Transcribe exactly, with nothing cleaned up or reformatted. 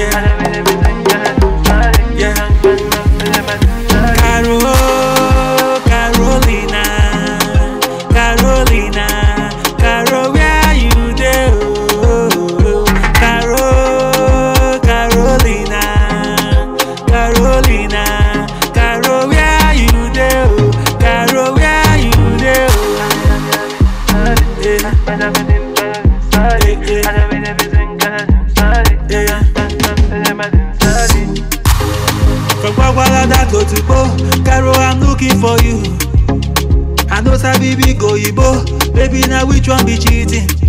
yeah. Caro, Carolina, Carolina, Caro, where you dey? Oh, Caro, Carolina, Carolina, Caro, where you dey? Oh, Caro, where you dey? From Gwagwalada to Tipo, Caro, I'm looking for you. I know Sabi be go Igbo, baby now which one be cheating?